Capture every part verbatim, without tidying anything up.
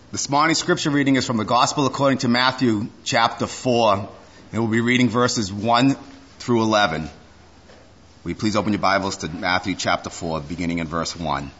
This morning's scripture reading is from the Gospel according to Matthew chapter four, and we'll be reading verses one through eleven. Will you please open your Bibles to Matthew chapter four, beginning in verse one.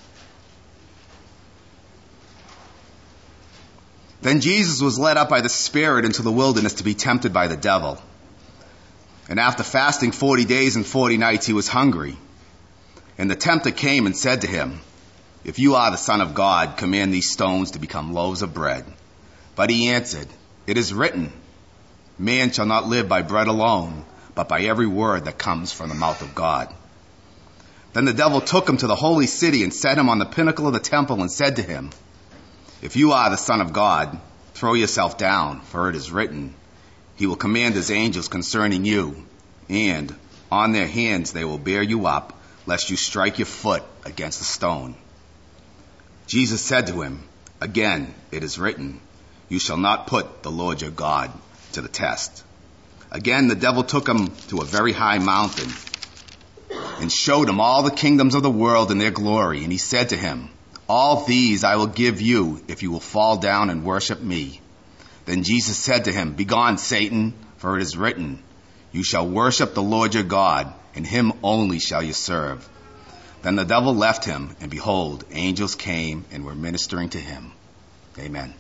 Then Jesus was led up by the Spirit into the wilderness to be tempted by the devil. And after fasting forty days and forty nights, he was hungry. And the tempter came and said to him, "If you are the Son of God, command these stones to become loaves of bread." But he answered, "It is written, man shall not live by bread alone, but by every word that comes from the mouth of God." Then the devil took him to the holy city and set him on the pinnacle of the temple and said to him, "If you are the Son of God, throw yourself down, for it is written, he will command his angels concerning you, and on their hands they will bear you up, lest you strike your foot against a stone." Jesus said to him, "Again, it is written, you shall not put the Lord your God to the test." Again, the devil took him to a very high mountain and showed him all the kingdoms of the world and their glory. And he said to him, "All these I will give you if you will fall down and worship me." Then Jesus said to him, "Begone, Satan, for it is written, you shall worship the Lord your God, and him only shall you serve." Then the devil left him, and behold, angels came and were ministering to him. Amen.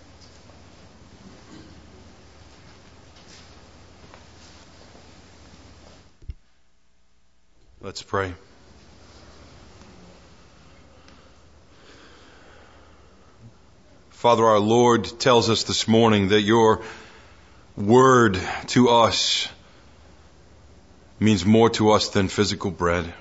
Let's pray. Father, our Lord tells us this morning that your word to us means more to us than physical bread.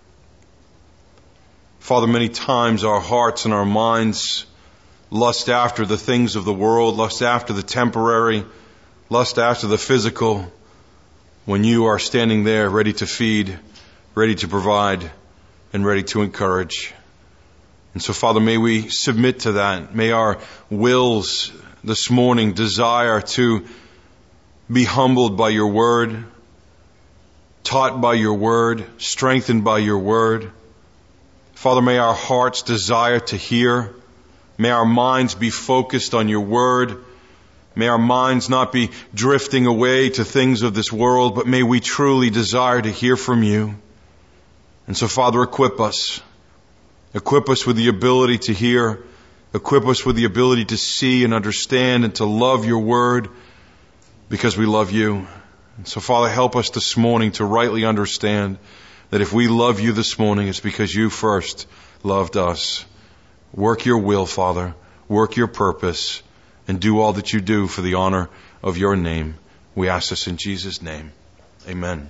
Father, many times our hearts and our minds lust after the things of the world, lust after the temporary, lust after the physical, when you are standing there ready to feed, ready to provide, and ready to encourage. And so, Father, may we submit to that. May our wills this morning desire to be humbled by your word, taught by your word, strengthened by your word. Father, may our hearts desire to hear. May our minds be focused on your word. May our minds not be drifting away to things of this world, but may we truly desire to hear from you. And so, Father, equip us. Equip us with the ability to hear. Equip us with the ability to see and understand and to love your word because we love you. And so, Father, help us this morning to rightly understand that if we love you this morning, it's because you first loved us. Work your will, Father. Work your purpose and do all that you do for the honor of your name. We ask this in Jesus' name. Amen.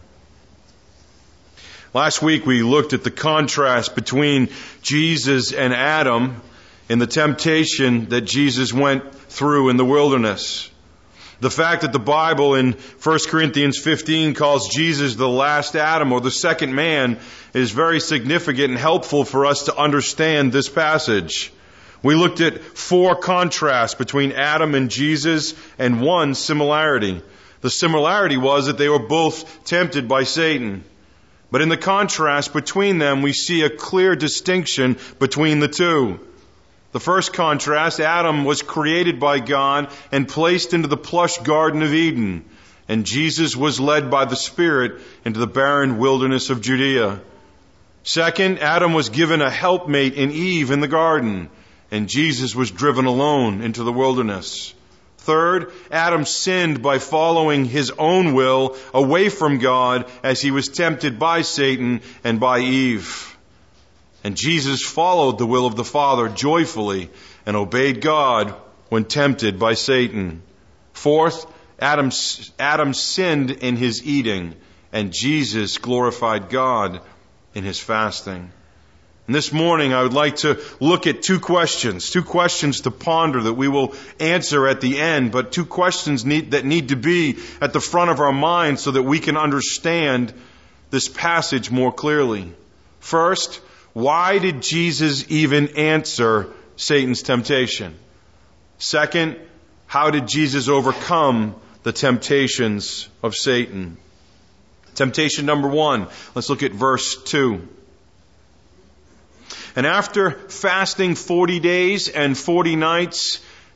Last week we looked at the contrast between Jesus and Adam in the temptation that Jesus went through in the wilderness. The fact that the Bible in First Corinthians fifteen calls Jesus the last Adam or the second man is very significant and helpful for us to understand this passage. We looked at four contrasts between Adam and Jesus and one similarity. The similarity was that they were both tempted by Satan. But in the contrast between them, we see a clear distinction between the two. The first contrast, Adam was created by God and placed into the plush Garden of Eden, and Jesus was led by the Spirit into the barren wilderness of Judea. Second, Adam was given a helpmate in Eve in the garden, and Jesus was driven alone into the wilderness. Third, Adam sinned by following his own will away from God as he was tempted by Satan and by Eve. And Jesus followed the will of the Father joyfully and obeyed God when tempted by Satan. Fourth, Adam, Adam sinned in his eating, and Jesus glorified God in his fasting. And this morning I would like to look at two questions, two questions to ponder that we will answer at the end, but two questions need, that need to be at the front of our minds so that we can understand this passage more clearly. First, why did Jesus even answer Satan's temptation? Second, how did Jesus overcome the temptations of Satan? Temptation number one. Let's look at verse two. And after fasting forty days and forty nights,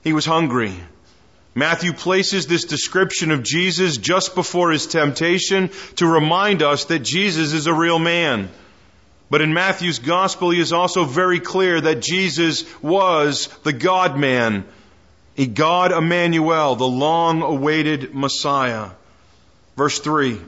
he was hungry. Matthew places this description of Jesus just before his temptation to remind us that Jesus is a real man. But in Matthew's gospel, he is also very clear that Jesus was the God-man, a God Emmanuel, the long-awaited Messiah. Verse three.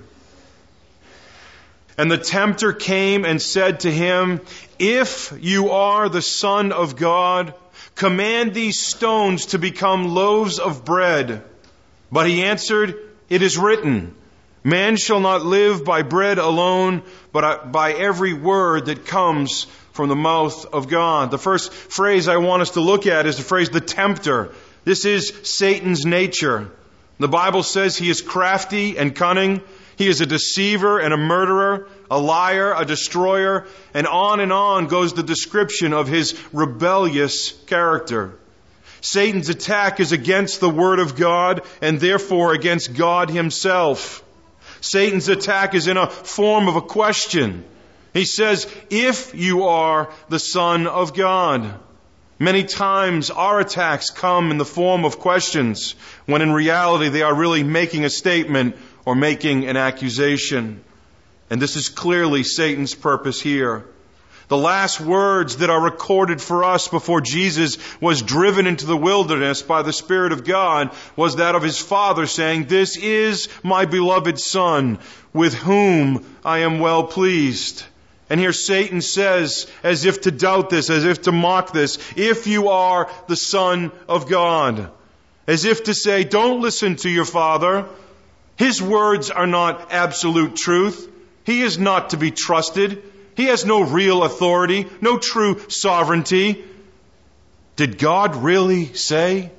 And the tempter came and said to him, "If you are the Son of God, command these stones to become loaves of bread." But he answered, "It is written, man shall not live by bread alone, but by every word that comes from the mouth of God." The first phrase I want us to look at is the phrase, the tempter. This is Satan's nature. The Bible says he is crafty and cunning. He is a deceiver and a murderer, a liar, a destroyer, and on and on goes the description of his rebellious character. Satan's attack is against the Word of God and therefore against God himself. Satan's attack is in a form of a question. He says, "If you are the Son of God." Many times our attacks come in the form of questions, when in reality they are really making a statement or making an accusation. And this is clearly Satan's purpose here. The last words that are recorded for us before Jesus was driven into the wilderness by the Spirit of God was that of his Father saying, "This is my beloved Son, with whom I am well pleased." And here Satan says, as if to doubt this, as if to mock this, "If you are the Son of God." As if to say, don't listen to your Father. His words are not absolute truth. He is not to be trusted. He has no real authority, no true sovereignty. Did God really say?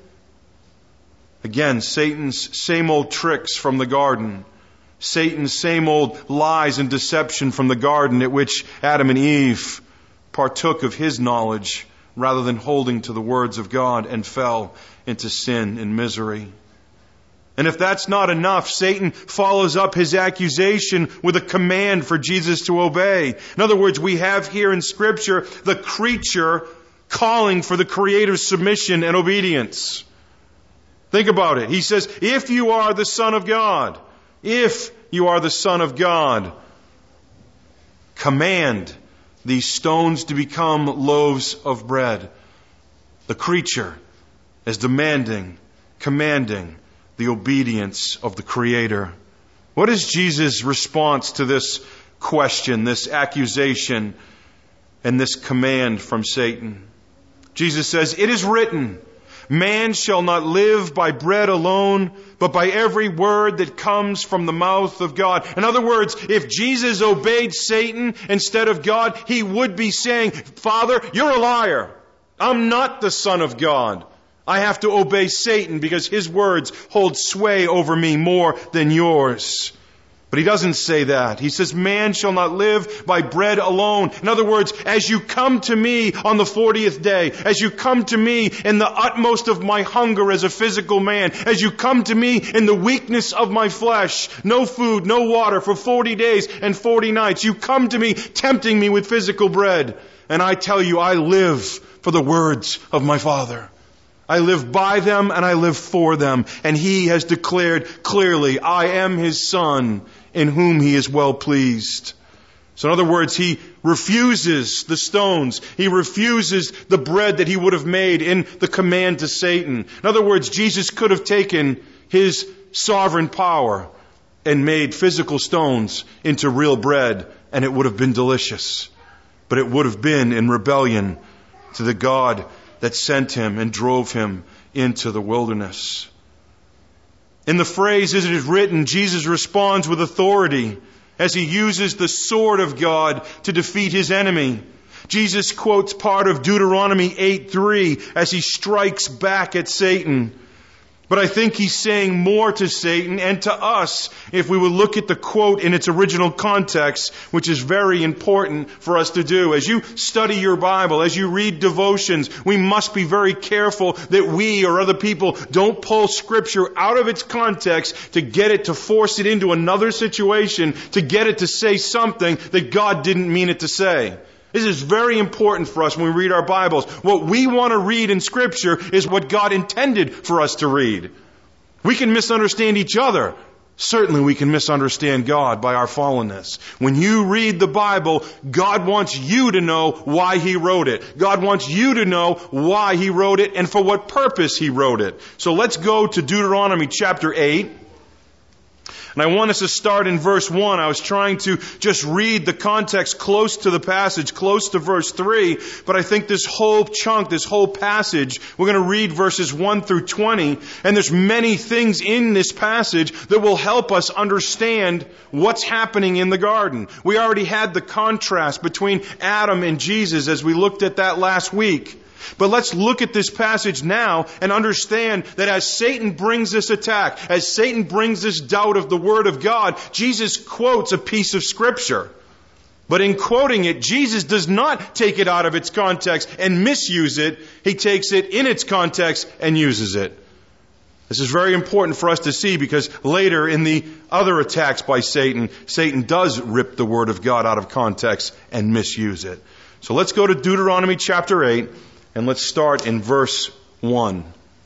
Again, Satan's same old tricks from the garden. Satan's same old lies and deception from the garden at which Adam and Eve partook of his knowledge rather than holding to the words of God and fell into sin and misery. And if that's not enough, Satan follows up his accusation with a command for Jesus to obey. In other words, we have here in Scripture the creature calling for the Creator's submission and obedience. Think about it. He says, "If you are the Son of God, if you are the Son of God, command these stones to become loaves of bread." The creature is demanding, commanding the obedience of the Creator. What is Jesus' response to this question, this accusation, and this command from Satan? Jesus says, "It is written, man shall not live by bread alone, but by every word that comes from the mouth of God." In other words, if Jesus obeyed Satan instead of God, he would be saying, "Father, you're a liar. I'm not the Son of God. I have to obey Satan because his words hold sway over me more than yours." But he doesn't say that. He says, man shall not live by bread alone. In other words, as you come to me on the fortieth day, as you come to me in the utmost of my hunger as a physical man, as you come to me in the weakness of my flesh, no food, no water for forty days and forty nights, you come to me tempting me with physical bread. And I tell you, I live for the words of my Father. I live by them and I live for them. And he has declared clearly, I am his Son in whom he is well pleased. So in other words, he refuses the stones. He refuses the bread that he would have made in the command to Satan. In other words, Jesus could have taken his sovereign power and made physical stones into real bread, and it would have been delicious. But it would have been in rebellion to the God that sent him and drove him into the wilderness. In the phrase, "as it is written," Jesus responds with authority as he uses the sword of God to defeat his enemy. Jesus quotes part of Deuteronomy eight three as he strikes back at Satan. But I think he's saying more to Satan and to us if we would look at the quote in its original context, which is very important for us to do. As you study your Bible, as you read devotions, we must be very careful that we or other people don't pull Scripture out of its context to get it to force it into another situation, to get it to say something that God didn't mean it to say. This is very important for us when we read our Bibles. What we want to read in Scripture is what God intended for us to read. We can misunderstand each other. Certainly we can misunderstand God by our fallenness. When you read the Bible, God wants you to know why He wrote it. God wants you to know why He wrote it and for what purpose He wrote it. So let's go to Deuteronomy chapter eight. And I want us to start in verse one. I was trying to just read the context close to the passage, close to verse three. But I think this whole chunk, this whole passage, we're going to read verses one through twenty. And there's many things in this passage that will help us understand what's happening in the garden. We already had the contrast between Adam and Jesus as we looked at that last week. But let's look at this passage now and understand that as Satan brings this attack, as Satan brings this doubt of the Word of God, Jesus quotes a piece of Scripture. But in quoting it, Jesus does not take it out of its context and misuse it. He takes it in its context and uses it. This is very important for us to see because later in the other attacks by Satan, Satan does rip the Word of God out of context and misuse it. So let's go to Deuteronomy chapter eight. And let's start in verse one.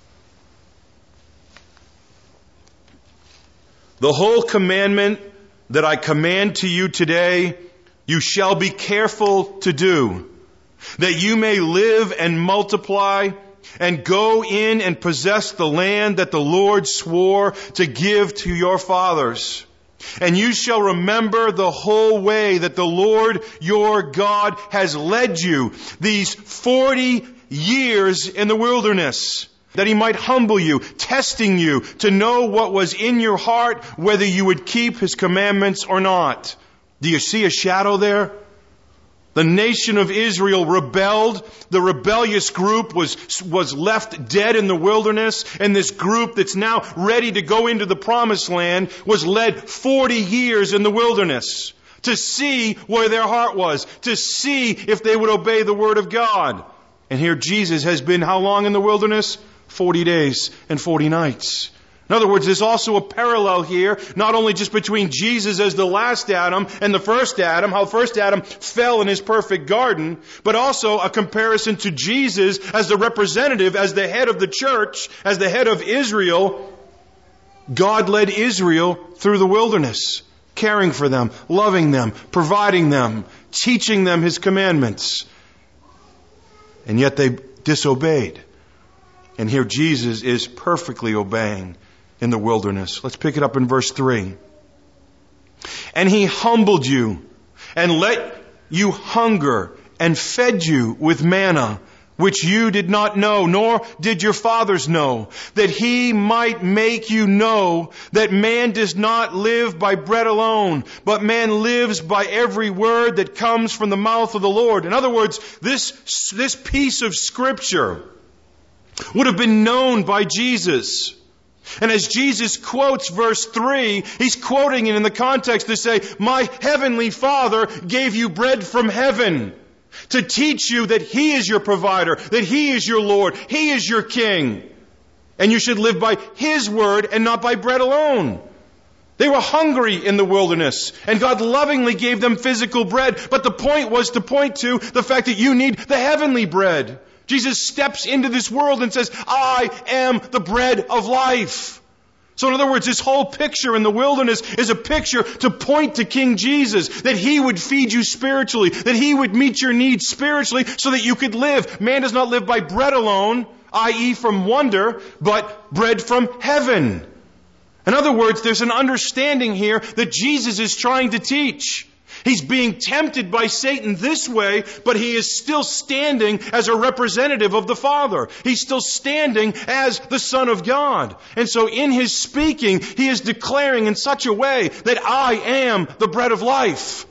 The whole commandment that I command to you today, you shall be careful to do, that you may live and multiply and go in and possess the land that the Lord swore to give to your fathers. And you shall remember the whole way that the Lord your God has led you these forty years in the wilderness, that He might humble you, testing you to know what was in your heart, whether you would keep His commandments or not. Do you see a shadow there? The nation of Israel rebelled. The rebellious group was, was left dead in the wilderness. And this group that's now ready to go into the promised land was led forty years in the wilderness to see where their heart was, to see if they would obey the Word of God. And here Jesus has been how long in the wilderness? forty days and forty nights. In other words, there's also a parallel here, not only just between Jesus as the last Adam and the first Adam, how first Adam fell in his perfect garden, but also a comparison to Jesus as the representative, as the head of the church, as the head of Israel. God led Israel through the wilderness, caring for them, loving them, providing them, teaching them His commandments. And yet they disobeyed. And here Jesus is perfectly obeying in the wilderness. Let's pick it up in verse three. And He humbled you and let you hunger and fed you with manna, which you did not know, nor did your fathers know, that He might make you know that man does not live by bread alone, but man lives by every word that comes from the mouth of the Lord. In other words, this, this piece of Scripture would have been known by Jesus. And as Jesus quotes verse three, He's quoting it in the context to say, my heavenly Father gave you bread from heaven, to teach you that He is your provider, that He is your Lord, He is your King. And you should live by His word and not by bread alone. They were hungry in the wilderness, and God lovingly gave them physical bread. But the point was to point to the fact that you need the heavenly bread. Jesus steps into this world and says, I am the bread of life. So in other words, this whole picture in the wilderness is a picture to point to King Jesus, that He would feed you spiritually, that He would meet your needs spiritually so that you could live. Man does not live by bread alone, that is from wonder, but bread from heaven. In other words, there's an understanding here that Jesus is trying to teach. He's being tempted by Satan this way, but He is still standing as a representative of the Father. He's still standing as the Son of God. And so in His speaking, He is declaring in such a way that I am the bread of life.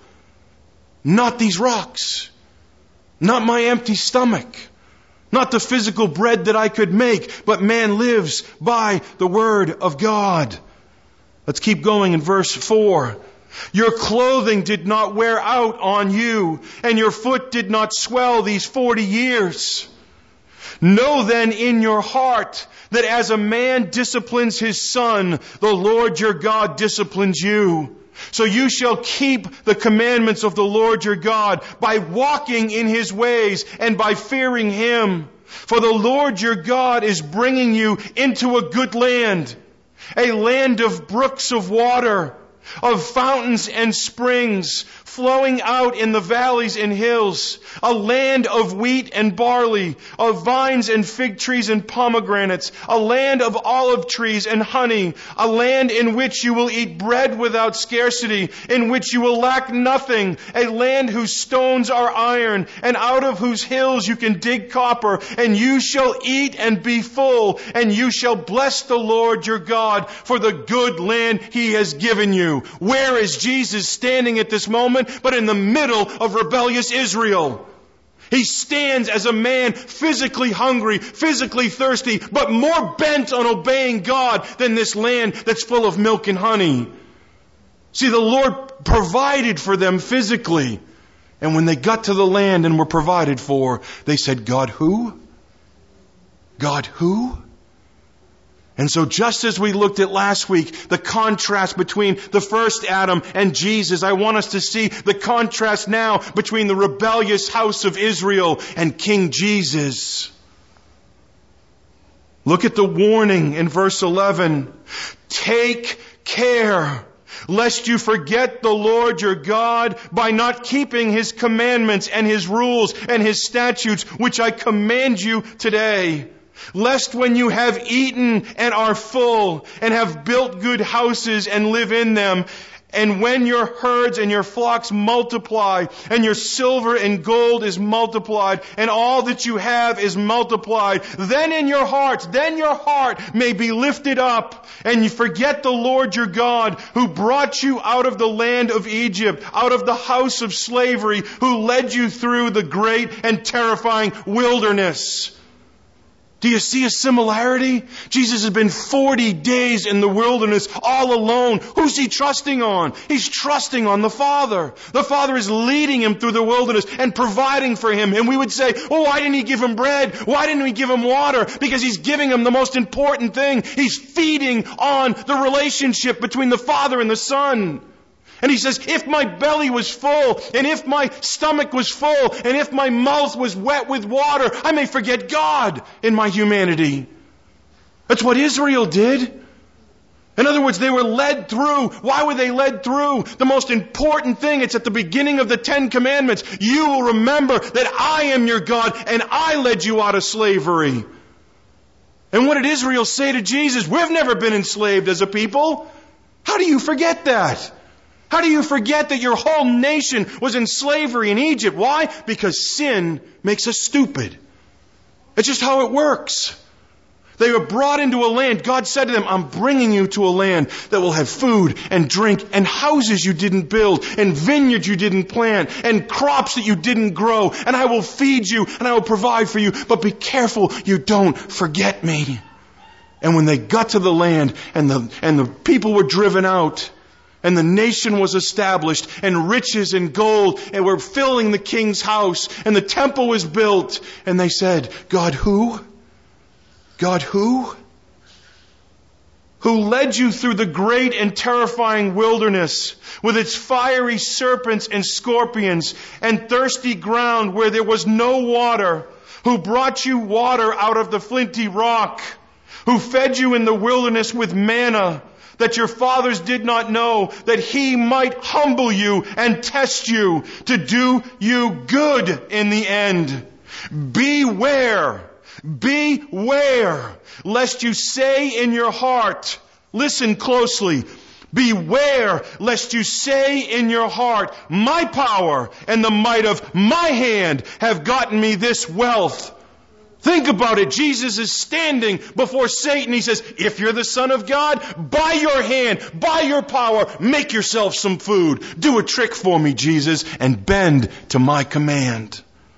Not these rocks. Not my empty stomach. Not the physical bread that I could make, but man lives by the Word of God. Let's keep going in verse four. Your clothing did not wear out on you, and your foot did not swell these forty years. Know then in your heart that as a man disciplines his son, the Lord your God disciplines you. So you shall keep the commandments of the Lord your God by walking in His ways and by fearing Him. For the Lord your God is bringing you into a good land, a land of brooks of water, of fountains and springs flowing out in the valleys and hills, a land of wheat and barley, of vines and fig trees and pomegranates, a land of olive trees and honey, a land in which you will eat bread without scarcity, in which you will lack nothing, a land whose stones are iron, and out of whose hills you can dig copper, and you shall eat and be full, and you shall bless the Lord your God for the good land He has given you. Where is Jesus standing at this moment? But in the middle of rebellious Israel. He stands as a man physically hungry, physically thirsty, but more bent on obeying God than this land that's full of milk and honey. See, the Lord provided for them physically. And when they got to the land and were provided for, they said, God who? God who? And so just as we looked at last week, the contrast between the first Adam and Jesus, I want us to see the contrast now between the rebellious house of Israel and King Jesus. Look at the warning in verse eleven. Take care lest you forget the Lord your God by not keeping His commandments and His rules and His statutes, which I command you today. Lest when you have eaten and are full, and have built good houses and live in them, and when your herds and your flocks multiply, and your silver and gold is multiplied, and all that you have is multiplied, then in your heart, then your heart may be lifted up, and you forget the Lord your God, who brought you out of the land of Egypt, out of the house of slavery, who led you through the great and terrifying wilderness. Do you see a similarity? Jesus has been forty days in the wilderness all alone. Who's He trusting on? He's trusting on the Father. The Father is leading Him through the wilderness and providing for Him. And we would say, oh, why didn't He give Him bread? Why didn't He give Him water? Because He's giving Him the most important thing. He's feeding on the relationship between the Father and the Son. And He says, if my belly was full, and if my stomach was full, and if my mouth was wet with water, I may forget God in my humanity. That's what Israel did. In other words, they were led through. Why were they led through? The most important thing, it's at the beginning of the Ten Commandments. You will remember that I am your God, and I led you out of slavery. And what did Israel say to Jesus? We've never been enslaved as a people. How do you forget that? How do you forget that your whole nation was in slavery in Egypt? Why? Because sin makes us stupid. It's just how it works. They were brought into a land. God said to them, I'm bringing you to a land that will have food and drink and houses you didn't build and vineyards you didn't plant and crops that you didn't grow. And I will feed you and I will provide for you. But be careful you don't forget me. And when they got to the land and the, and the people were driven out, and the nation was established, and riches and gold, and were filling the king's house, and the temple was built. And they said, God who? God who? Who led you through the great and terrifying wilderness, with its fiery serpents and scorpions, and thirsty ground where there was no water, who brought you water out of the flinty rock, who fed you in the wilderness with manna, that your fathers did not know, that He might humble you and test you to do you good in the end. Beware, beware, lest you say in your heart, listen closely, beware lest you say in your heart, my power and the might of my hand have gotten me this wealth. Think about it. Jesus is standing before Satan. He says, if you're the Son of God, by your hand, by your power, make yourself some food. Do a trick for me, Jesus, and bend to my command.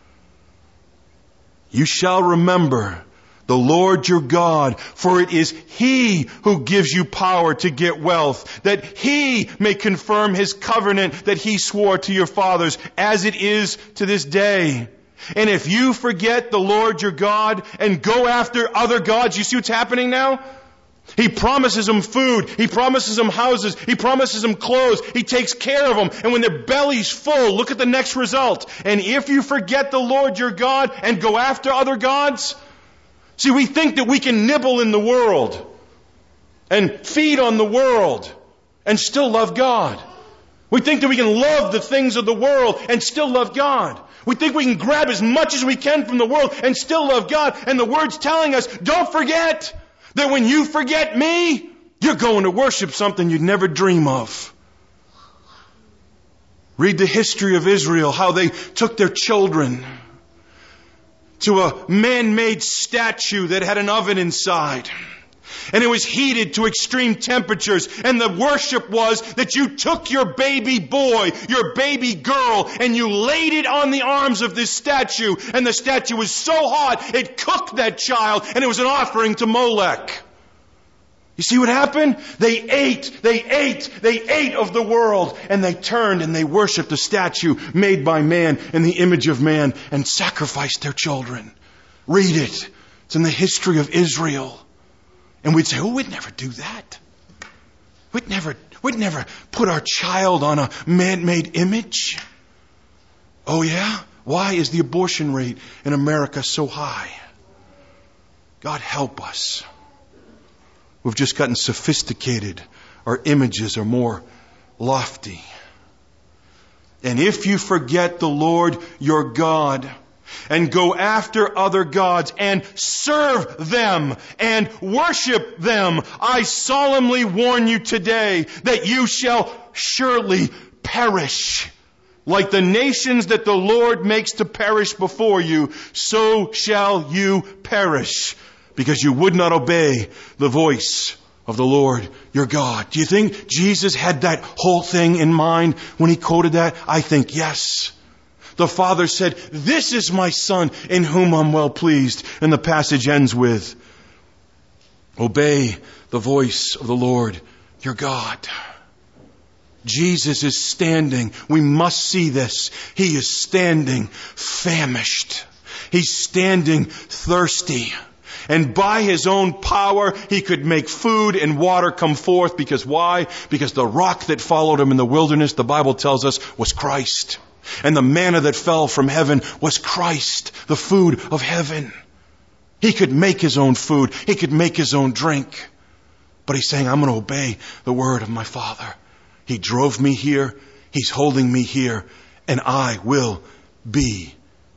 You shall remember the Lord your God, for it is He who gives you power to get wealth, that He may confirm His covenant that He swore to your fathers, as it is to this day. And if you forget the Lord your God and go after other gods, you see what's happening now? He promises them food. He promises them houses. He promises them clothes. He takes care of them. And when their belly's full, look at the next result. And if you forget the Lord your God and go after other gods, see, we think that we can nibble in the world and feed on the world and still love God. We think that we can love the things of the world and still love God. We think we can grab as much as we can from the world and still love God. And the Word's telling us, don't forget that when you forget me, you're going to worship something you'd never dream of. Read the history of Israel, how they took their children to a man-made statue that had an oven inside. And it was heated to extreme temperatures. And the worship was that you took your baby boy, your baby girl, and you laid it on the arms of this statue. And the statue was so hot, it cooked that child, and it was an offering to Molech. You see what happened? They ate, they ate, they ate of the world. And they turned and they worshiped a statue made by man in the image of man and sacrificed their children. Read it. It's in the history of Israel. And we'd say, oh, we'd never do that. We'd never, we'd never put our child on a man-made image. Oh yeah? Why is the abortion rate in America so high? God help us. We've just gotten sophisticated. Our images are more lofty. And if you forget the Lord your God and go after other gods and serve them and worship them, I solemnly warn you today that you shall surely perish. Like the nations that the Lord makes to perish before you, so shall you perish, because you would not obey the voice of the Lord your God. Do you think Jesus had that whole thing in mind when he quoted that? I think yes. The Father said, this is my Son in whom I'm well pleased. And the passage ends with, obey the voice of the Lord your God. Jesus is standing. We must see this. He is standing famished. He's standing thirsty. And by his own power, he could make food and water come forth. Because why? Because the rock that followed him in the wilderness, the Bible tells us, was Christ. And the manna that fell from heaven was Christ, the food of heaven. He could make his own food. He could make his own drink. But he's saying, I'm going to obey the word of my Father. He drove me here. He's holding me here. And I will be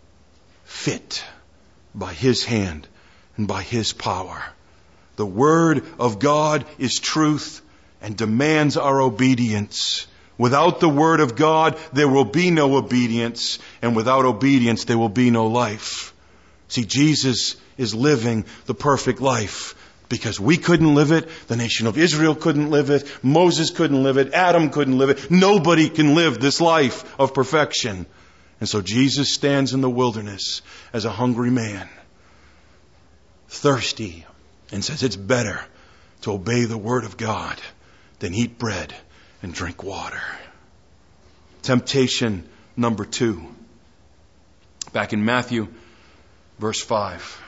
fit by his hand and by his power. The word of God is truth and demands our obedience. Without the word of God, there will be no obedience. And without obedience, there will be no life. See, Jesus is living the perfect life. Because we couldn't live it. The nation of Israel couldn't live it. Moses couldn't live it. Adam couldn't live it. Nobody can live this life of perfection. And so Jesus stands in the wilderness as a hungry man. Thirsty. And says it's better to obey the word of God than eat bread and drink water. Temptation number two. Back in Matthew, verse five.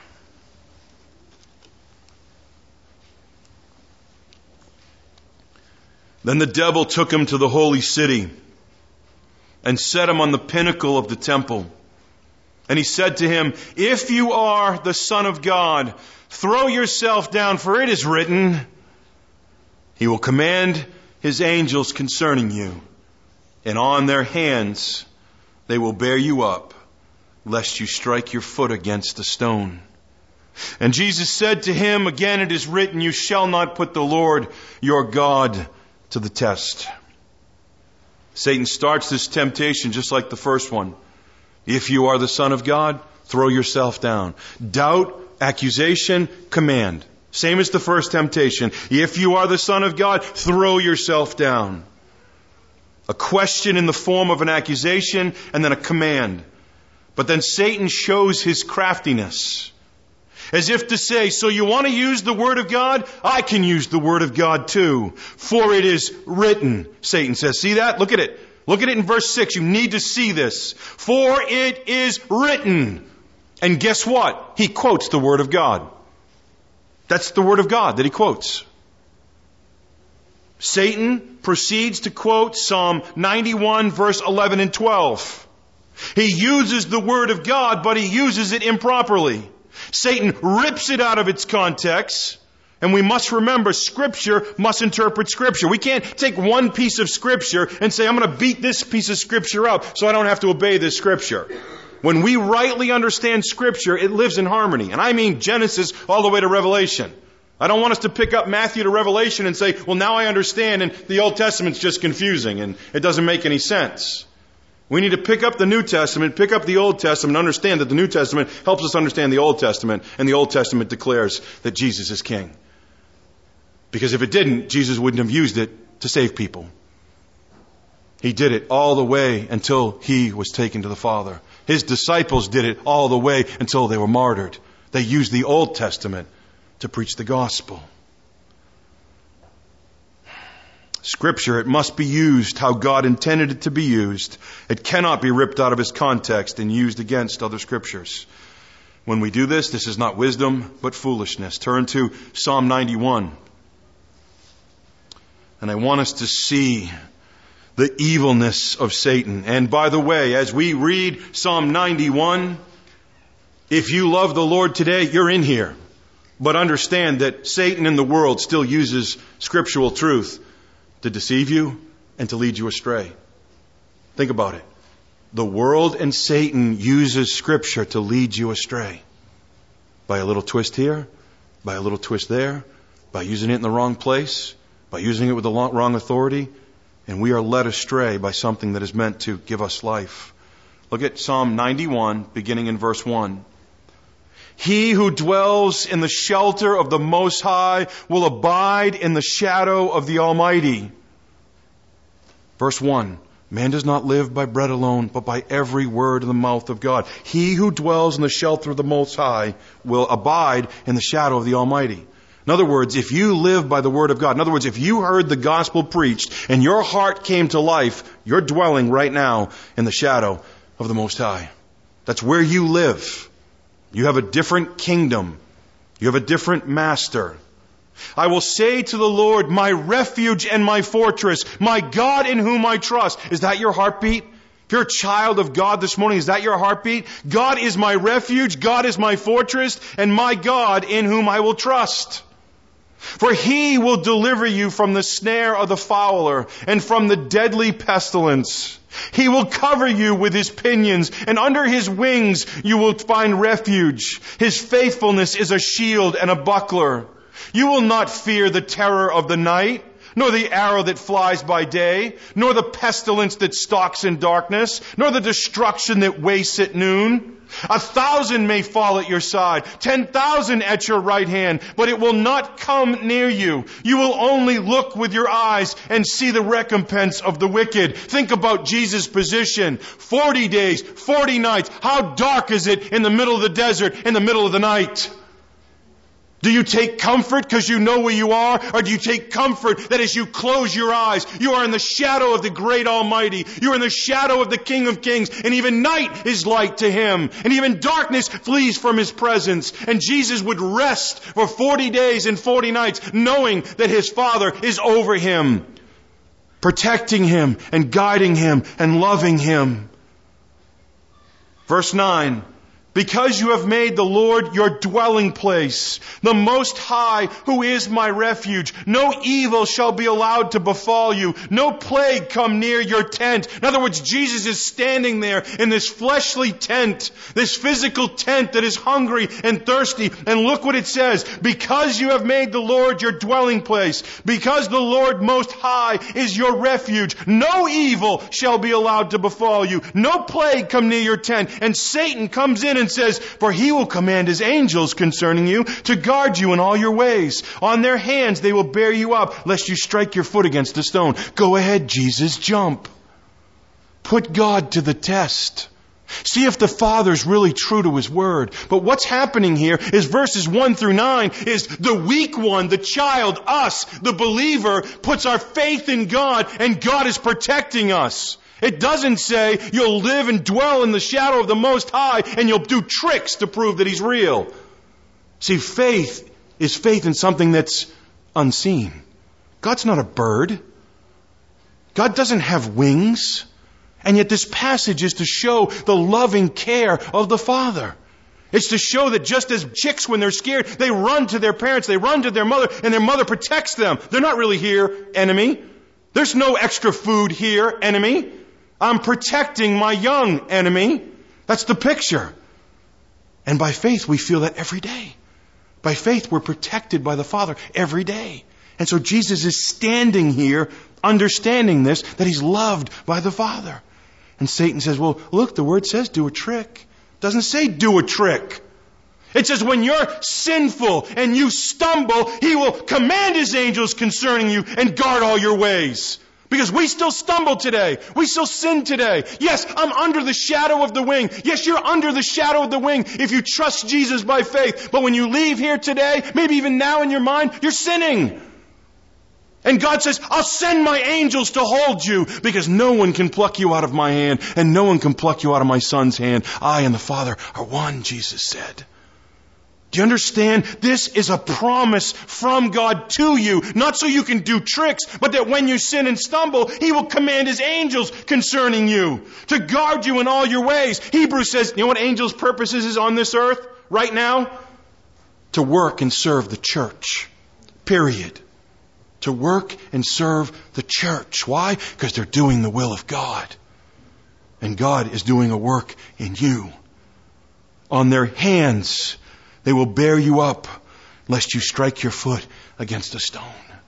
Then the devil took him to the holy city and set him on the pinnacle of the temple. And he said to him, if you are the Son of God, throw yourself down, for it is written, he will command his angels concerning you, and on their hands they will bear you up, lest you strike your foot against a stone. And Jesus said to him, again it is written, you shall not put the Lord your God to the test. Satan starts this temptation just like the first one. If you are the Son of God, throw yourself down. Doubt, accusation, command. Same as the first temptation. If you are the Son of God, throw yourself down. A question in the form of an accusation and then a command. But then Satan shows his craftiness. As if to say, so you want to use the Word of God? I can use the Word of God too. For it is written, Satan says. See that? Look at it. Look at it in verse six. You need to see this. For it is written. And guess what? He quotes the Word of God. That's the Word of God that he quotes. Satan proceeds to quote Psalm ninety-one, verse eleven and twelve. He uses the Word of God, but he uses it improperly. Satan rips it out of its context, and we must remember Scripture must interpret Scripture. We can't take one piece of Scripture and say, I'm going to beat this piece of Scripture up so I don't have to obey this Scripture. When we rightly understand Scripture, it lives in harmony. And I mean Genesis all the way to Revelation. I don't want us to pick up Matthew to Revelation and say, well, now I understand, and the Old Testament's just confusing, and it doesn't make any sense. We need to pick up the New Testament, pick up the Old Testament, and understand that the New Testament helps us understand the Old Testament, and the Old Testament declares that Jesus is King. Because if it didn't, Jesus wouldn't have used it to save people. He did it all the way until he was taken to the Father. His disciples did it all the way until they were martyred. They used the Old Testament to preach the gospel. Scripture, it must be used how God intended it to be used. It cannot be ripped out of its context and used against other scriptures. When we do this, this is not wisdom, but foolishness. Turn to Psalm ninety-one. And I want us to see the evilness of Satan. And by the way, as we read Psalm ninety-one, if you love the Lord today, you're in here. But understand that Satan in the world still uses scriptural truth to deceive you and to lead you astray. Think about it. The world and Satan uses Scripture to lead you astray. By a little twist here, by a little twist there, by using it in the wrong place, by using it with the wrong authority, and we are led astray by something that is meant to give us life. Look at Psalm ninety-one, beginning in verse one. He who dwells in the shelter of the Most High will abide in the shadow of the Almighty. Verse one. Man does not live by bread alone, but by every word in the mouth of God. He who dwells in the shelter of the Most High will abide in the shadow of the Almighty. In other words, if you live by the Word of God, in other words, if you heard the gospel preached and your heart came to life, you're dwelling right now in the shadow of the Most High. That's where you live. You have a different kingdom. You have a different master. I will say to the Lord, my refuge and my fortress, my God in whom I trust. Is that your heartbeat? If you're a child of God this morning, is that your heartbeat? God is my refuge, God is my fortress, and my God in whom I will trust. For he will deliver you from the snare of the fowler and from the deadly pestilence. He will cover you with his pinions, and under his wings you will find refuge. His faithfulness is a shield and a buckler. You will not fear the terror of the night, nor the arrow that flies by day, nor the pestilence that stalks in darkness, nor the destruction that wastes at noon. A thousand may fall at your side, ten thousand at your right hand, but it will not come near you. You will only look with your eyes and see the recompense of the wicked. Think about Jesus' position. Forty days, forty nights. How dark is it in the middle of the desert, in the middle of the night? Do you take comfort because you know where you are? Or do you take comfort that as you close your eyes, you are in the shadow of the great Almighty. You are in the shadow of the King of Kings. And even night is light to Him. And even darkness flees from His presence. And Jesus would rest for forty days and forty nights knowing that His Father is over Him, protecting Him and guiding Him and loving Him. Verse nine. Because you have made the Lord your dwelling place, the Most High, who is my refuge, no evil shall be allowed to befall you, no plague come near your tent. In other words, Jesus is standing there in this fleshly tent, this physical tent that is hungry and thirsty. And look what it says, because you have made the Lord your dwelling place, because the Lord Most High is your refuge, no evil shall be allowed to befall you, no plague come near your tent. And Satan comes in and says, for he will command his angels concerning you to guard you in all your ways. On their hands they will bear you up, lest you strike your foot against a stone. Go ahead, Jesus, jump. Put God to the test. See if the Father's really true to His Word. But what's happening here is verses one through nine is the weak one, the child, us, the believer, puts our faith in God, and God is protecting us. It doesn't say you'll live and dwell in the shadow of the Most High and you'll do tricks to prove that He's real. See, faith is faith in something that's unseen. God's not a bird. God doesn't have wings. And yet this passage is to show the loving care of the Father. It's to show that just as chicks, when they're scared, they run to their parents, they run to their mother, and their mother protects them. They're not really here, enemy. There's no extra food here, enemy. I'm protecting my young, enemy. That's the picture. And by faith, we feel that every day. By faith, we're protected by the Father every day. And so Jesus is standing here, understanding this, that He's loved by the Father. And Satan says, well, look, the Word says do a trick. It doesn't say do a trick. It says when you're sinful and you stumble, He will command His angels concerning you and guard all your ways. Because we still stumble today. We still sin today. Yes, I'm under the shadow of the wing. Yes, you're under the shadow of the wing if you trust Jesus by faith. But when you leave here today, maybe even now in your mind, you're sinning. And God says, I'll send my angels to hold you because no one can pluck you out of my hand and no one can pluck you out of my Son's hand. I and the Father are one, Jesus said. Do you understand? This is a promise from God to you, not so you can do tricks, but that when you sin and stumble, He will command His angels concerning you to guard you in all your ways. Hebrews says, you know what angels' purpose is on this earth right now? To work and serve the church. Period. To work and serve the church. Why? Because they're doing the will of God. And God is doing a work in you. On their hands, they will bear you up, lest you strike your foot against a stone.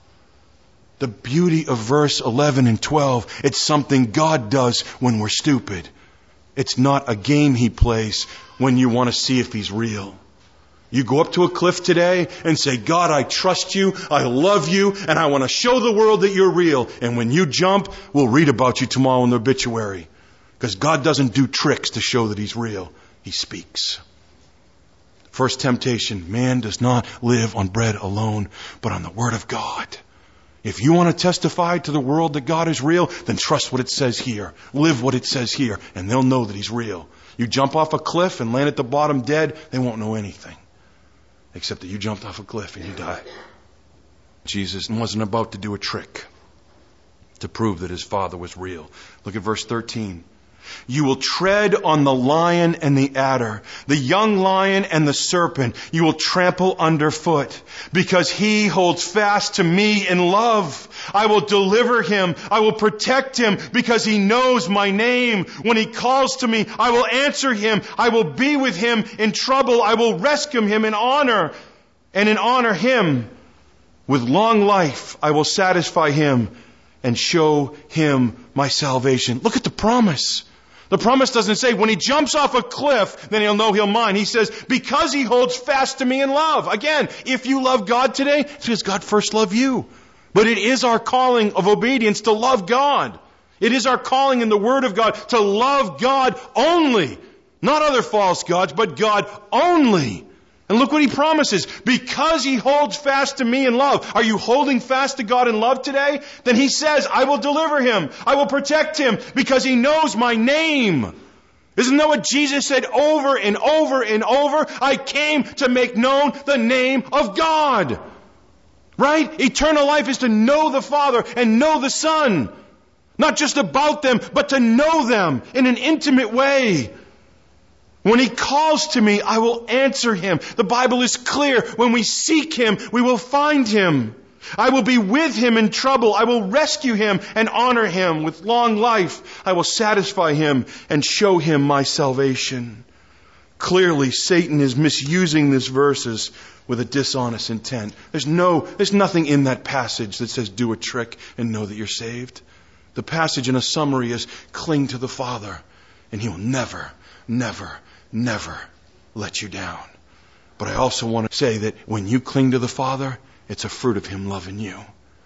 The beauty of verse eleven and twelve, it's something God does when we're stupid. It's not a game He plays when you want to see if He's real. You go up to a cliff today and say, God, I trust you, I love you, and I want to show the world that you're real. And when you jump, we'll read about you tomorrow in the obituary. Because God doesn't do tricks to show that He's real. He speaks. First temptation, man does not live on bread alone, but on the Word of God. If you want to testify to the world that God is real, then trust what it says here. Live what it says here, and they'll know that He's real. You jump off a cliff and land at the bottom dead, they won't know anything. Except that you jumped off a cliff and you died. Jesus wasn't about to do a trick to prove that His Father was real. Look at verse thirteen. You will tread on the lion and the adder, the young lion and the serpent you will trample underfoot, because He holds fast to me in love. I will deliver Him. I will protect Him because He knows my name. When He calls to me, I will answer Him. I will be with Him in trouble. I will rescue Him in honor and in honor Him. With long life, I will satisfy Him and show Him my salvation. Look at the promise. The promise doesn't say when He jumps off a cliff, then He'll know He'll mind. He says, because He holds fast to me in love. Again, if you love God today, it's because God first loved you. But it is our calling of obedience to love God. It is our calling in the Word of God to love God only. Not other false gods, but God only. And look what He promises. Because He holds fast to me in love. Are you holding fast to God in love today? Then He says, I will deliver Him. I will protect Him because He knows my name. Isn't that what Jesus said over and over and over? I came to make known the name of God. Right? Eternal life is to know the Father and know the Son. Not just about them, but to know them in an intimate way. When He calls to me, I will answer Him. The Bible is clear. When we seek Him, we will find Him. I will be with Him in trouble. I will rescue Him and honor Him. With long life, I will satisfy Him and show Him my salvation. Clearly, Satan is misusing these verses with a dishonest intent. There's no, there's nothing in that passage that says do a trick and know that you're saved. The passage in a summary is cling to the Father and He will never, never, never let you down. But I also want to say that when you cling to the Father, it's a fruit of Him loving you.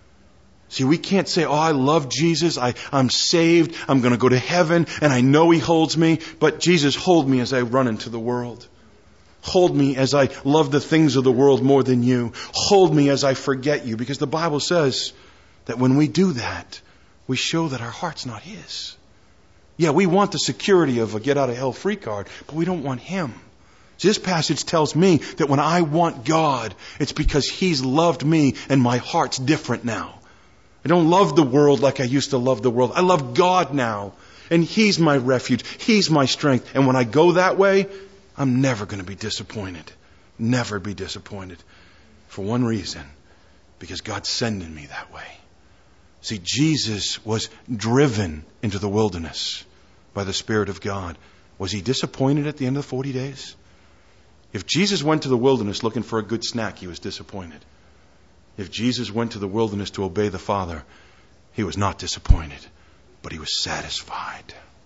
See, we can't say, oh, I love Jesus, I, I'm saved, I'm going to go to heaven, and I know He holds me, but Jesus, hold me as I run into the world. Hold me as I love the things of the world more than you. Hold me as I forget you, because the Bible says that when we do that, we show that our heart's not His. Yeah, we want the security of a get-out-of-hell-free card, but we don't want Him. See, this passage tells me that when I want God, it's because He's loved me and my heart's different now. I don't love the world like I used to love the world. I love God now. And He's my refuge. He's my strength. And when I go that way, I'm never going to be disappointed. Never be disappointed. For one reason. Because God's sending me that way. See, Jesus was driven into the wilderness by the Spirit of God. Was He disappointed at the end of the forty days? If Jesus went to the wilderness looking for a good snack, He was disappointed. If Jesus went to the wilderness to obey the Father, He was not disappointed, but He was satisfied.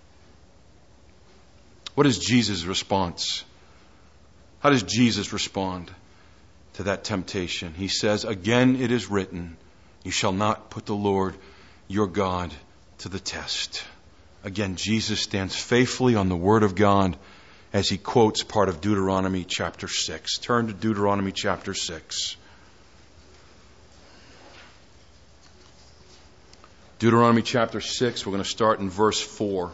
What is Jesus' response? How does Jesus respond to that temptation? He says, again it is written, you shall not put the Lord your God to the test. Again, Jesus stands faithfully on the Word of God as He quotes part of Deuteronomy chapter six. Turn to Deuteronomy chapter six. Deuteronomy chapter six, we're going to start in verse four.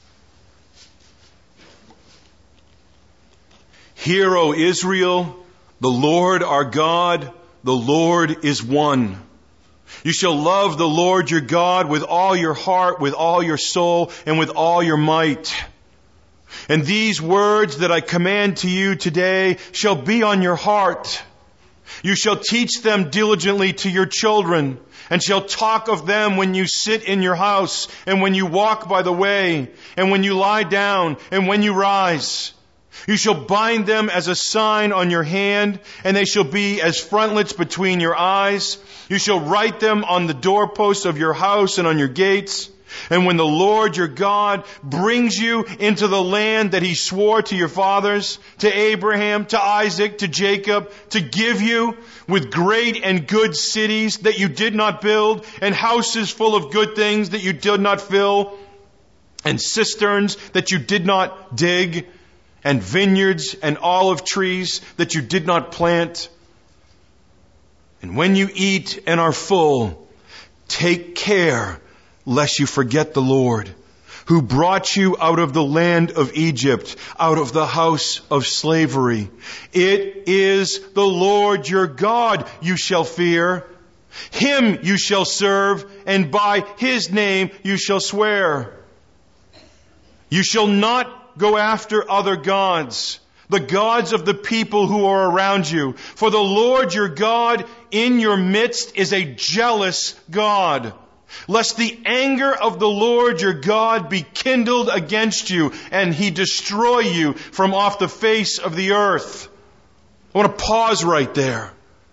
Hear, O Israel, the Lord our God, the Lord is one. You shall love the Lord your God with all your heart, with all your soul, and with all your might. And these words that I command to you today shall be on your heart. You shall teach them diligently to your children, and shall talk of them when you sit in your house, and when you walk by the way, and when you lie down, and when you rise. You shall bind them as a sign on your hand, and they shall be as frontlets between your eyes. You shall write them on the doorposts of your house and on your gates. And when the Lord your God brings you into the land that He swore to your fathers, to Abraham, to Isaac, to Jacob, to give you, with great and good cities that you did not build, and houses full of good things that you did not fill, and cisterns that you did not dig, and vineyards and olive trees that you did not plant. And when you eat and are full, take care lest you forget the Lord, who brought you out of the land of Egypt, out of the house of slavery. It is the Lord your God you shall fear. Him you shall serve, and by His name you shall swear. You shall not go after other gods, the gods of the people who are around you. For the Lord your God in your midst is a jealous God, lest the anger of the Lord your God be kindled against you, and He destroy you from off the face of the earth. I want to pause right there.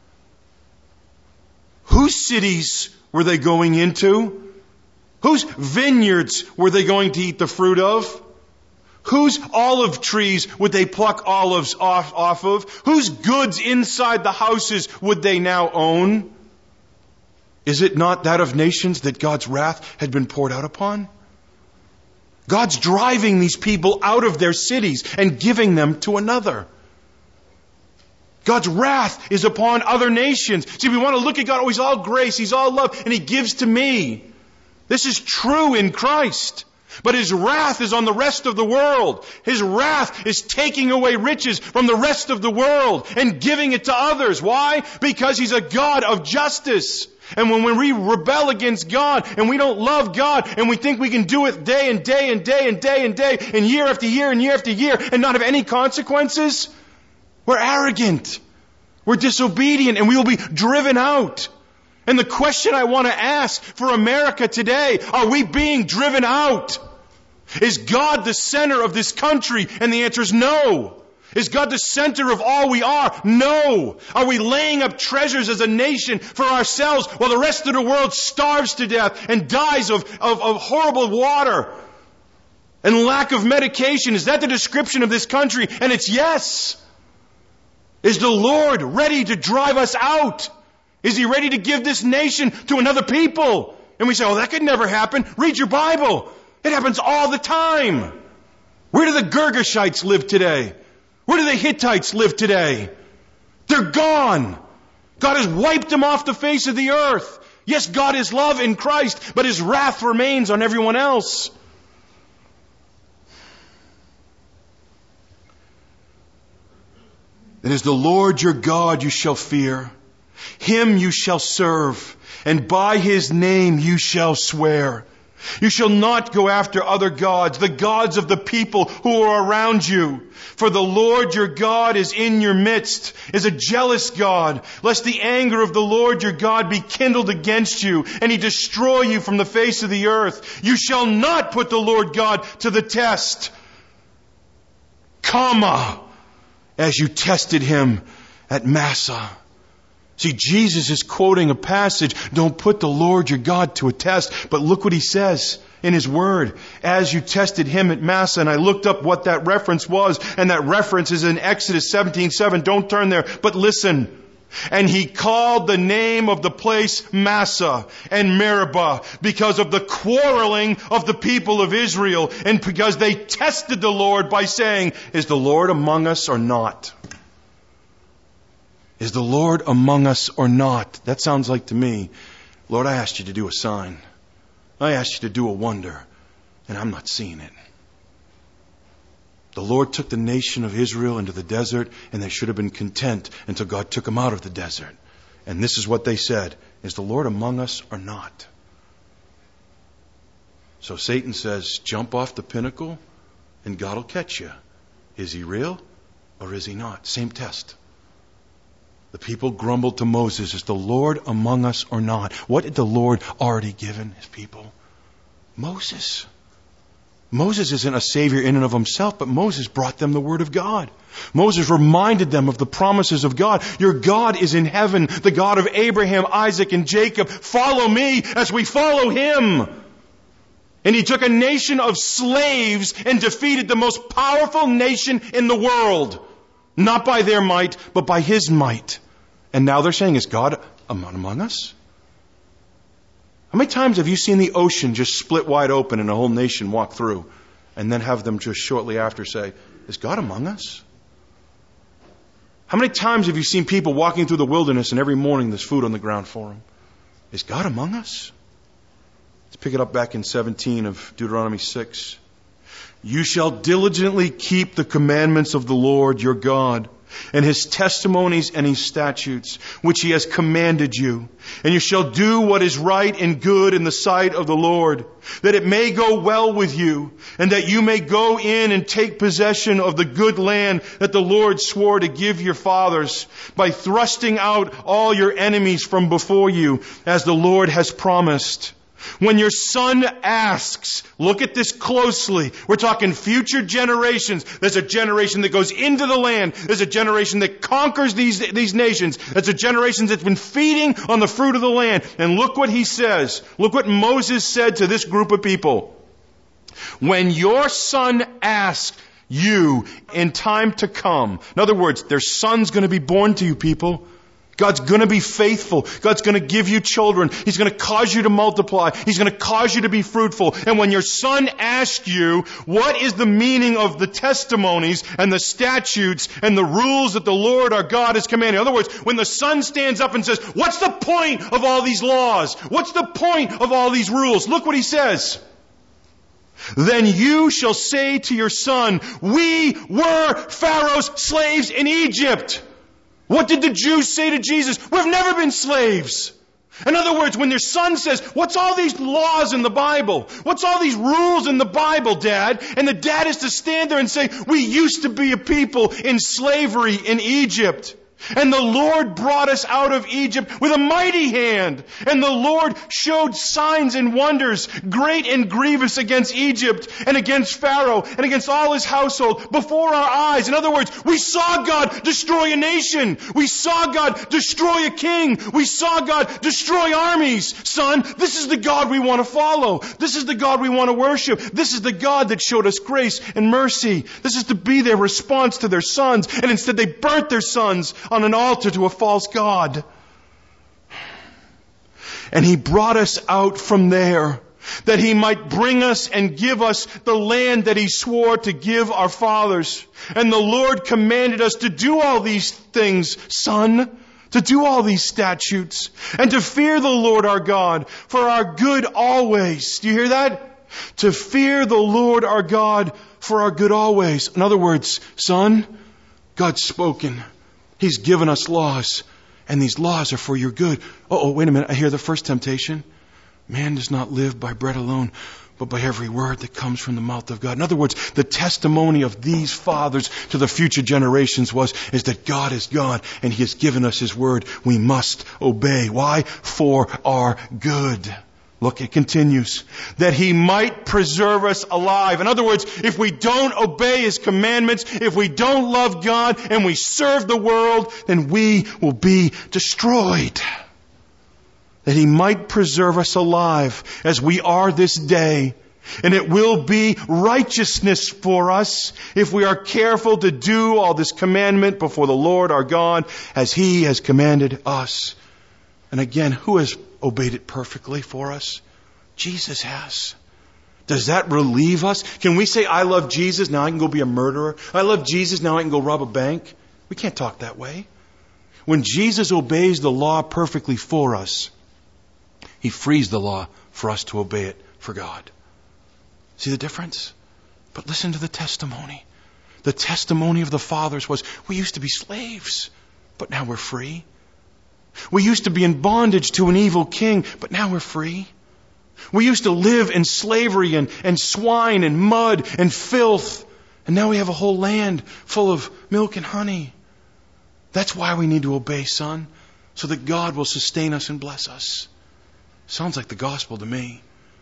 Whose cities were they going into? Whose vineyards were they going to eat the fruit of? Whose olive trees would they pluck olives off, off of? Whose goods inside the houses would they now own? Is it not that of nations that God's wrath had been poured out upon? God's driving these people out of their cities and giving them to another. God's wrath is upon other nations. See, we want to look at God, oh, He's all grace, He's all love, and He gives to me. This is true in Christ. But His wrath is on the rest of the world. His wrath is taking away riches from the rest of the world and giving it to others. Why? Because He's a God of justice. And when we rebel against God and we don't love God and we think we can do it day and day and day and day and day and year after year and year after year and not have any consequences, we're arrogant. We're disobedient, and we will be driven out. And the question I want to ask for America today, are we being driven out? Is God the center of this country? And the answer is no. Is God the center of all we are? No. Are we laying up treasures as a nation for ourselves while the rest of the world starves to death and dies of, of, of horrible water and lack of medication? Is that the description of this country? And it's yes. Is the Lord ready to drive us out? Is He ready to give this nation to another people? And we say, oh, that could never happen. Read your Bible. It happens all the time. Where do the Girgashites live today? Where do the Hittites live today? They're gone. God has wiped them off the face of the earth. Yes, God is love in Christ, but His wrath remains on everyone else. It is the Lord your God you shall fear. Him you shall serve, and by His name you shall swear. You shall not go after other gods, the gods of the people who are around you. For the Lord your God is in your midst, is a jealous God, lest the anger of the Lord your God be kindled against you, and He destroy you from the face of the earth. You shall not put the Lord God to the test, comma, as you tested Him at Massah. See, Jesus is quoting a passage, don't put the Lord your God to a test. But look what He says in His Word. As you tested Him at Massah, and I looked up what that reference was, and that reference is in Exodus seventeen seven. Don't turn there, but listen. And He called the name of the place Massah and Meribah because of the quarreling of the people of Israel, and because they tested the Lord by saying, is the Lord among us or not? Is the Lord among us or not? That sounds like to me, Lord, I asked you to do a sign. I asked you to do a wonder, and I'm not seeing it. The Lord took the nation of Israel into the desert, and they should have been content until God took them out of the desert. And this is what they said, is the Lord among us or not? So Satan says, jump off the pinnacle, and God will catch you. Is He real or is He not? Same test. The people grumbled to Moses, is the Lord among us or not? What had the Lord already given His people? Moses. Moses isn't a savior in and of himself, but Moses brought them the Word of God. Moses reminded them of the promises of God. Your God is in heaven, the God of Abraham, Isaac, and Jacob. Follow me as we follow Him. And He took a nation of slaves and defeated the most powerful nation in the world. Not by their might, but by His might. And now they're saying, is God among us? How many times have you seen the ocean just split wide open and a whole nation walk through, and then have them just shortly after say, is God among us? How many times have you seen people walking through the wilderness and every morning there's food on the ground for them? Is God among us? Let's pick it up back in seventeen of Deuteronomy six. You shall diligently keep the commandments of the Lord your God, and His testimonies and His statutes, which He has commanded you. And you shall do what is right and good in the sight of the Lord, that it may go well with you, and that you may go in and take possession of the good land that the Lord swore to give your fathers, by thrusting out all your enemies from before you, as the Lord has promised. When your son asks, look at this closely. We're talking future generations. There's a generation that goes into the land. There's a generation that conquers these, these nations. There's a generation that's been feeding on the fruit of the land. And look what he says. Look what Moses said to this group of people. When your son asks you in time to come. In other words, their son's going to be born to you, people. God's going to be faithful. God's going to give you children. He's going to cause you to multiply. He's going to cause you to be fruitful. And when your son asks you, what is the meaning of the testimonies and the statutes and the rules that the Lord our God has commanded? In other words, when the son stands up and says, what's the point of all these laws? What's the point of all these rules? Look what he says. Then you shall say to your son, we were Pharaoh's slaves in Egypt. What did the Jews say to Jesus? We've never been slaves. In other words, when their son says, what's all these laws in the Bible? What's all these rules in the Bible, Dad? And the dad is to stand there and say, we used to be a people in slavery in Egypt. And the Lord brought us out of Egypt with a mighty hand. And the Lord showed signs and wonders, great and grievous, against Egypt and against Pharaoh and against all his household before our eyes. In other words, we saw God destroy a nation. We saw God destroy a king. We saw God destroy armies. Son, this is the God we want to follow. This is the God we want to worship. This is the God that showed us grace and mercy. This is to be their response to their sons. And instead they burnt their sons on an altar to a false god. And He brought us out from there, that He might bring us and give us the land that He swore to give our fathers. And the Lord commanded us to do all these things, son, to do all these statutes, and to fear the Lord our God for our good always. Do you hear that? To fear the Lord our God for our good always. In other words, son, God's spoken. He's given us laws. And these laws are for your good. Oh, wait a minute. I hear the first temptation. Man does not live by bread alone, but by every word that comes from the mouth of God. In other words, the testimony of these fathers to the future generations was, is that God is God and He has given us His word. We must obey. Why? For our good. Look, it continues. That He might preserve us alive. In other words, if we don't obey His commandments, if we don't love God and we serve the world, then we will be destroyed. That He might preserve us alive as we are this day. And it will be righteousness for us if we are careful to do all this commandment before the Lord our God as He has commanded us. And again, who has obeyed it perfectly for us? Jesus has. Does that relieve us? Can we say, I love Jesus, now I can go be a murderer? I love Jesus, now I can go rob a bank? We can't talk that way. When Jesus obeys the law perfectly for us, He frees the law for us to obey it for God. See the difference? But listen to the testimony. The testimony of the fathers was, we used to be slaves, but now we're free. We used to be in bondage to an evil king, but now we're free. We used to live in slavery and, and swine and mud and filth, and now we have a whole land full of milk and honey. That's why we need to obey, son, so that God will sustain us and bless us. Sounds like the gospel to me.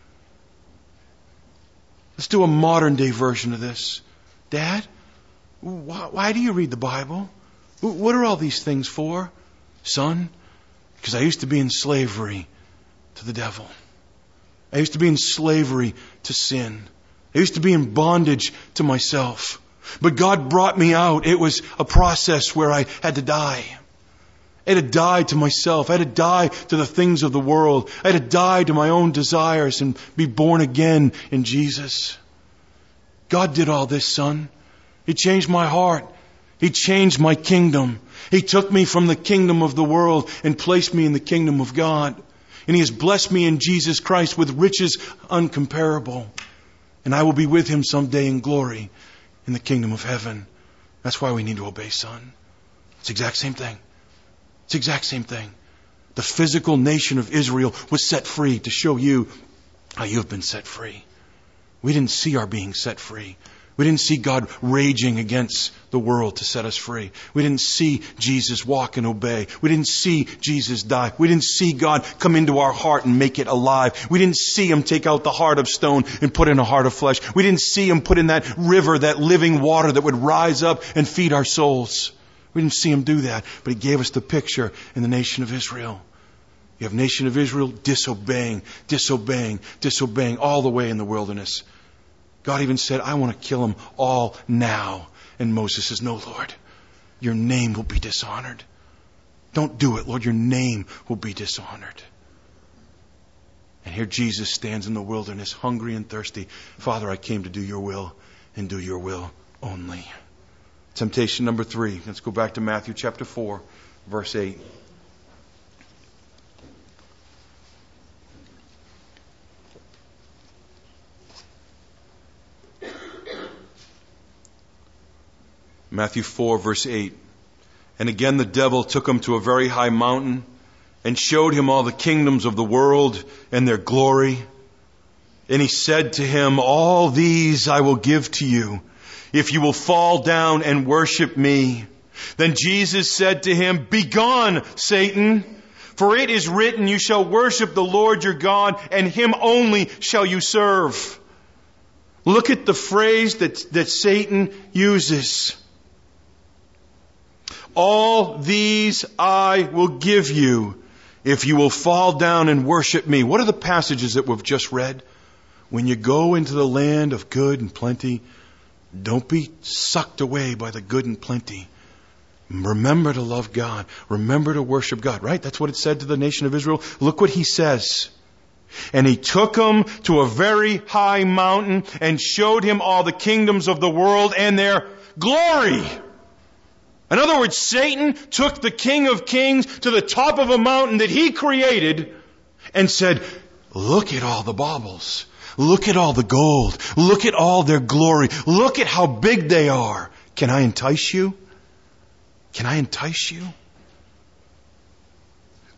Let's do a modern day version of this. Dad, why, why do you read the Bible? What are all these things for? Son, because I used to be in slavery to the devil. I used to be in slavery to sin. I used to be in bondage to myself. But God brought me out. It was a process where I had to die. I had to die to myself. I had to die to the things of the world. I had to die to my own desires and be born again in Jesus. God did all this, son. He changed my heart. He changed my kingdom. He took me from the kingdom of the world and placed me in the kingdom of God. And He has blessed me in Jesus Christ with riches uncomparable. And I will be with Him someday in glory in the kingdom of heaven. That's why we need to obey, son. It's the exact same thing. It's the exact same thing. The physical nation of Israel was set free to show you how you have been set free. We didn't see our being set free. We didn't see God raging against the world to set us free. We didn't see Jesus walk and obey. We didn't see Jesus die. We didn't see God come into our heart and make it alive. We didn't see Him take out the heart of stone and put in a heart of flesh. We didn't see Him put in that river, that living water that would rise up and feed our souls. We didn't see Him do that, but He gave us the picture in the nation of Israel. You have nation of Israel disobeying, disobeying, disobeying all the way in the wilderness. God even said, I want to kill them all now. And Moses says, no, Lord, your name will be dishonored. Don't do it, Lord, your name will be dishonored. And here Jesus stands in the wilderness, hungry and thirsty. Father, I came to do your will and do your will only. Temptation number three. Let's go back to Matthew chapter four, verse eight. Matthew four, verse eight. And again the devil took him to a very high mountain and showed him all the kingdoms of the world and their glory. And he said to him, all these I will give to you, if you will fall down and worship me. Then Jesus said to him, begone, Satan, for it is written, you shall worship the Lord your God, and Him only shall you serve. Look at the phrase that, that Satan uses. All these I will give you if you will fall down and worship me. What are the passages that we've just read? When you go into the land of good and plenty, don't be sucked away by the good and plenty. Remember to love God. Remember to worship God. Right? That's what it said to the nation of Israel. Look what He says. And He took him to a very high mountain and showed him all the kingdoms of the world and their glory. In other words, Satan took the King of Kings to the top of a mountain that he created and said, look at all the baubles. Look at all the gold. Look at all their glory. Look at how big they are. Can I entice you? Can I entice you?